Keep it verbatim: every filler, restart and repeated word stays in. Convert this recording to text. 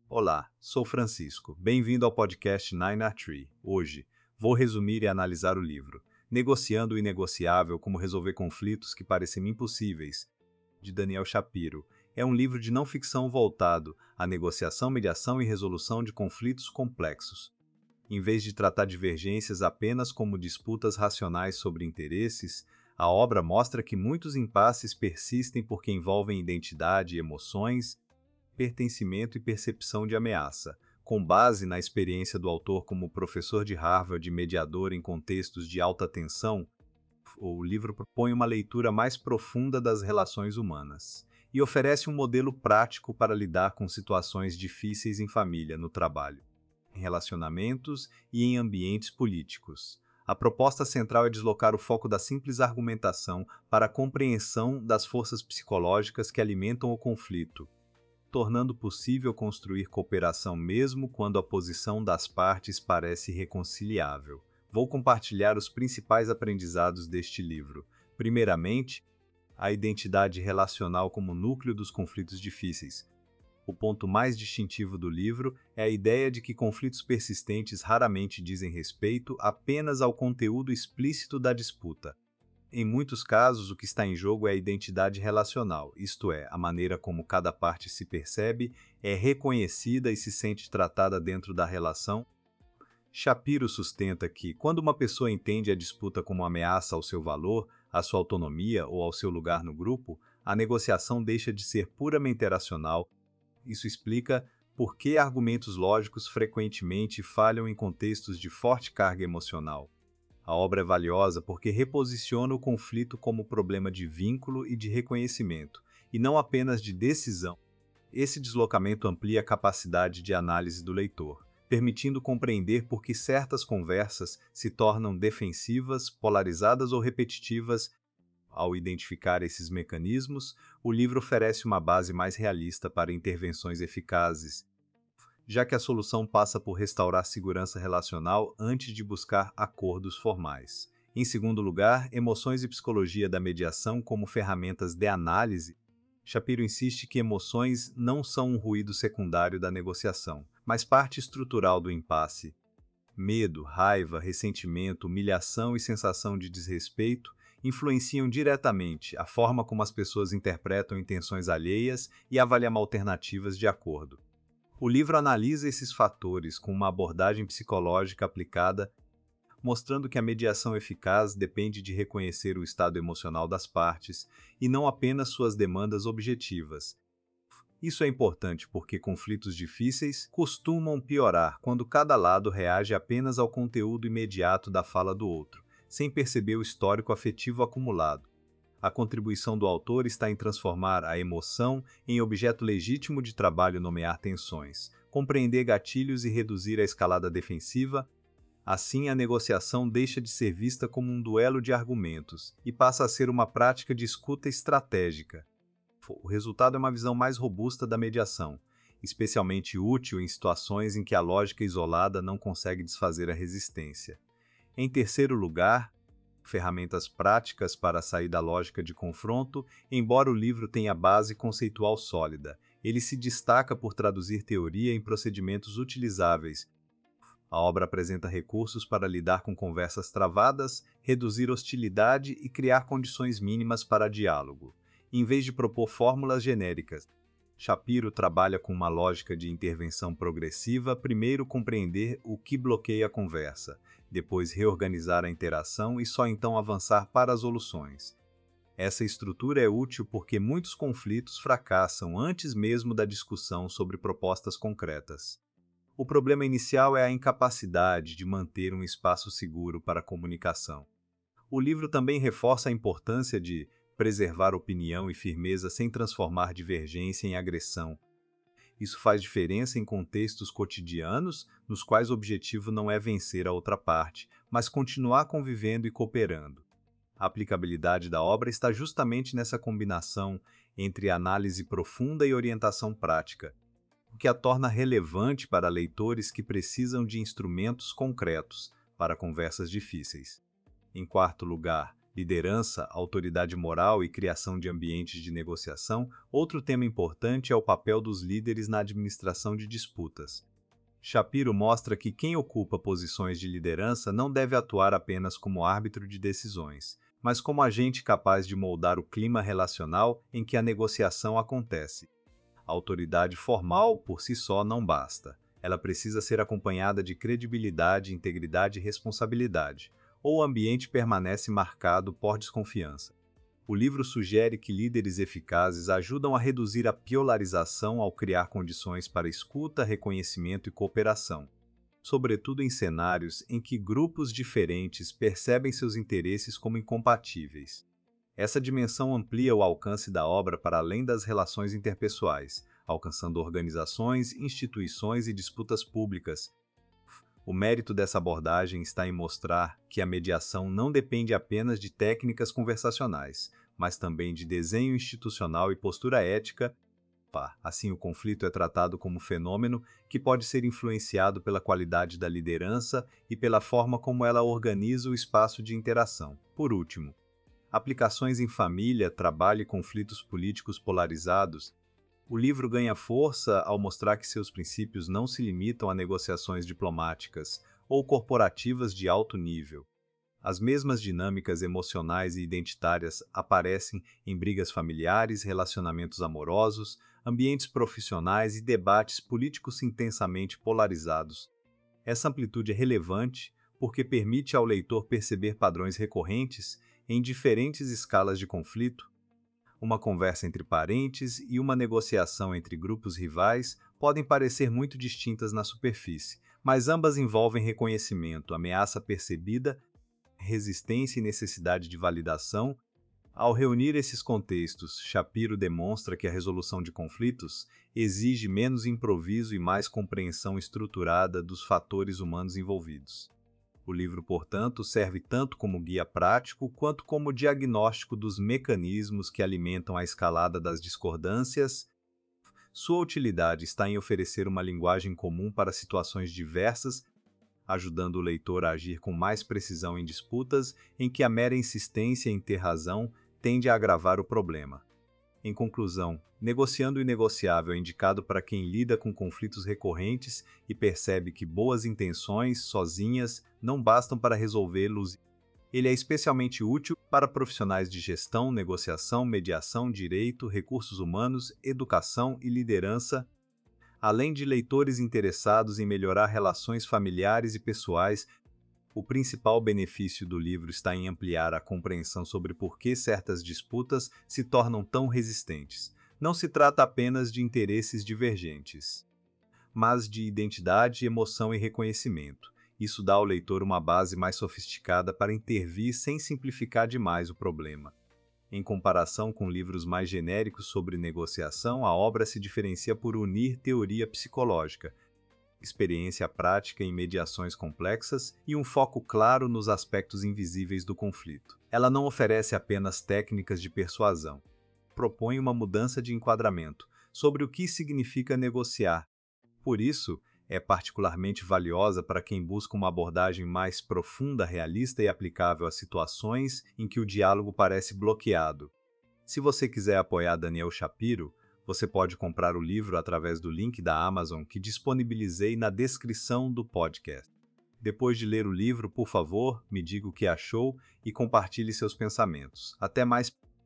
Olá, sou Francisco. Bem-vindo ao podcast Nine R Tree. Hoje, vou resumir e analisar o livro Negociando o Inegociável: Como Resolver Conflitos que Parecem Impossíveis, de Daniel Shapiro. É um livro de não ficção voltado à negociação, mediação e resolução de conflitos complexos. Em vez de tratar divergências apenas como disputas racionais sobre interesses, a obra mostra que muitos impasses persistem porque envolvem identidade, emoções, pertencimento e percepção de ameaça. Com base na experiência do autor como professor de Harvard e mediador em contextos de alta tensão, o livro propõe uma leitura mais profunda das relações humanas e oferece um modelo prático para lidar com situações difíceis em família, no trabalho, em relacionamentos e em ambientes políticos. A proposta central é deslocar o foco da simples argumentação para a compreensão das forças psicológicas que alimentam o conflito, tornando possível construir cooperação mesmo quando a posição das partes parece irreconciliável. Vou compartilhar os principais aprendizados deste livro. Primeiramente, a identidade relacional como núcleo dos conflitos difíceis. O ponto mais distintivo do livro é a ideia de que conflitos persistentes raramente dizem respeito apenas ao conteúdo explícito da disputa. Em muitos casos, o que está em jogo é a identidade relacional, isto é, a maneira como cada parte se percebe, é reconhecida e se sente tratada dentro da relação. Shapiro sustenta que, quando uma pessoa entende a disputa como ameaça ao seu valor, à sua autonomia ou ao seu lugar no grupo, a negociação deixa de ser puramente racional. Isso explica por que argumentos lógicos frequentemente falham em contextos de forte carga emocional. A obra é valiosa porque reposiciona o conflito como problema de vínculo e de reconhecimento, e não apenas de decisão. Esse deslocamento amplia a capacidade de análise do leitor, permitindo compreender por que certas conversas se tornam defensivas, polarizadas ou repetitivas. Ao identificar esses mecanismos, o livro oferece uma base mais realista para intervenções eficazes, já que a solução passa por restaurar segurança relacional antes de buscar acordos formais. Em segundo lugar, emoções e psicologia da mediação como ferramentas de análise. Shapiro insiste que emoções não são um ruído secundário da negociação, mas parte estrutural do impasse. Medo, raiva, ressentimento, humilhação e sensação de desrespeito influenciam diretamente a forma como as pessoas interpretam intenções alheias e avaliam alternativas de acordo. O livro analisa esses fatores com uma abordagem psicológica aplicada, mostrando que a mediação eficaz depende de reconhecer o estado emocional das partes e não apenas suas demandas objetivas. Isso é importante porque conflitos difíceis costumam piorar quando cada lado reage apenas ao conteúdo imediato da fala do outro, sem perceber o histórico afetivo acumulado. A contribuição do autor está em transformar a emoção em objeto legítimo de trabalho, nomear tensões, compreender gatilhos e reduzir a escalada defensiva. Assim, a negociação deixa de ser vista como um duelo de argumentos e passa a ser uma prática de escuta estratégica. O resultado é uma visão mais robusta da mediação, especialmente útil em situações em que a lógica isolada não consegue desfazer a resistência. Em terceiro lugar, ferramentas práticas para sair da lógica de confronto. Embora o livro tenha base conceitual sólida, ele se destaca por traduzir teoria em procedimentos utilizáveis. A obra apresenta recursos para lidar com conversas travadas, reduzir hostilidade e criar condições mínimas para diálogo. Em vez de propor fórmulas genéricas, Shapiro trabalha com uma lógica de intervenção progressiva: primeiro compreender o que bloqueia a conversa, depois reorganizar a interação e só então avançar para as soluções. Essa estrutura é útil porque muitos conflitos fracassam antes mesmo da discussão sobre propostas concretas. O problema inicial é a incapacidade de manter um espaço seguro para a comunicação. O livro também reforça a importância de preservar opinião e firmeza sem transformar divergência em agressão. Isso faz diferença em contextos cotidianos, nos quais o objetivo não é vencer a outra parte, mas continuar convivendo e cooperando. A aplicabilidade da obra está justamente nessa combinação entre análise profunda e orientação prática, o que a torna relevante para leitores que precisam de instrumentos concretos para conversas difíceis. Em quarto lugar, Liderança, autoridade moral e criação de ambientes de negociação. Outro tema importante é o papel dos líderes na administração de disputas. Shapiro mostra que quem ocupa posições de liderança não deve atuar apenas como árbitro de decisões, mas como agente capaz de moldar o clima relacional em que a negociação acontece. A autoridade formal, por si só, não basta. Ela precisa ser acompanhada de credibilidade, integridade e responsabilidade, ou o ambiente permanece marcado por desconfiança. O livro sugere que líderes eficazes ajudam a reduzir a polarização ao criar condições para escuta, reconhecimento e cooperação, sobretudo em cenários em que grupos diferentes percebem seus interesses como incompatíveis. Essa dimensão amplia o alcance da obra para além das relações interpessoais, alcançando organizações, instituições e disputas públicas. O mérito dessa abordagem está em mostrar que a mediação não depende apenas de técnicas conversacionais, mas também de desenho institucional e postura ética. Assim, o conflito é tratado como fenômeno que pode ser influenciado pela qualidade da liderança e pela forma como ela organiza o espaço de interação. Por último, aplicações em família, trabalho e conflitos políticos polarizados. O livro ganha força ao mostrar que seus princípios não se limitam a negociações diplomáticas ou corporativas de alto nível. As mesmas dinâmicas emocionais e identitárias aparecem em brigas familiares, relacionamentos amorosos, ambientes profissionais e debates políticos intensamente polarizados. Essa amplitude é relevante porque permite ao leitor perceber padrões recorrentes em diferentes escalas de conflito. Uma conversa entre parentes e uma negociação entre grupos rivais podem parecer muito distintas na superfície, mas ambas envolvem reconhecimento, ameaça percebida, resistência e necessidade de validação. Ao reunir esses contextos, Shapiro demonstra que a resolução de conflitos exige menos improviso e mais compreensão estruturada dos fatores humanos envolvidos. O livro, portanto, serve tanto como guia prático quanto como diagnóstico dos mecanismos que alimentam a escalada das discordâncias. Sua utilidade está em oferecer uma linguagem comum para situações diversas, ajudando o leitor a agir com mais precisão em disputas em que a mera insistência em ter razão tende a agravar o problema. Em conclusão, Negociando o Inegociável é indicado para quem lida com conflitos recorrentes e percebe que boas intenções, sozinhas, não bastam para resolvê-los. Ele é especialmente útil para profissionais de gestão, negociação, mediação, direito, recursos humanos, educação e liderança, além de leitores interessados em melhorar relações familiares e pessoais. O principal benefício do livro está em ampliar a compreensão sobre por que certas disputas se tornam tão resistentes. Não se trata apenas de interesses divergentes, mas de identidade, emoção e reconhecimento. Isso dá ao leitor uma base mais sofisticada para intervir sem simplificar demais o problema. Em comparação com livros mais genéricos sobre negociação, a obra se diferencia por unir teoria psicológica, experiência prática em mediações complexas e um foco claro nos aspectos invisíveis do conflito. Ela não oferece apenas técnicas de persuasão. Propõe uma mudança de enquadramento sobre o que significa negociar. Por isso, é particularmente valiosa para quem busca uma abordagem mais profunda, realista e aplicável a situações em que o diálogo parece bloqueado. Se você quiser apoiar Daniel Shapiro, você pode comprar o livro através do link da Amazon que disponibilizei na descrição do podcast. Depois de ler o livro, por favor, me diga o que achou e compartilhe seus pensamentos. Até mais!